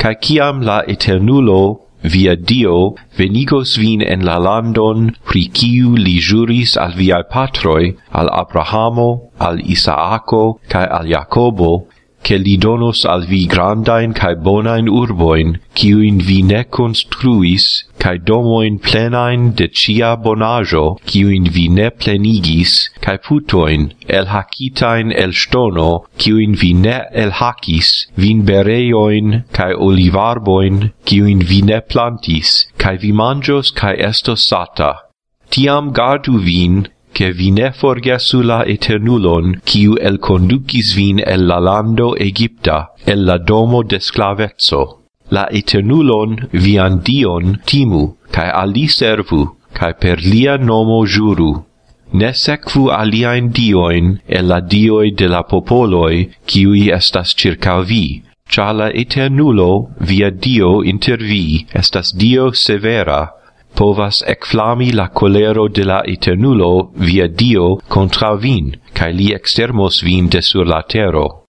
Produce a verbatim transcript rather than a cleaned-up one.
Cae ciam la Eternulo, via Dio, venigos vin en la landon, pri ciu li juris al viae patroi, al Abrahamo, al Isaaco, cae al Jacobo, che li donos al vi grandain cae bonain urboin, ciuin vi ne construis, cae domoin plenain de cia bonajo, ciuin vi ne plenigis, cae putoin, el hacitain el stono, ciuin vi ne el hacis, vinbereioin, cae olivarboin, ciuin vi ne plantis, cae vi mangios cae estos sata. Tiam gardu vin, che vi ne forgesu la Eternulon, ciu el conducis vin el la lando Egypta, el la domo de sclavezzo. La Eternulon, vian Dion, timu, cae a li servu, cae per lia nomo juru. Ne sekvu aliaen dioin, el la dioi de la popoloi, ciui estas circa vi, cia la Eternulo, via Dio inter vi, estas Dio severa, povas ecflami la colero de la Eternulo via Dio contra vin, cae li extermos vin de sur la tero.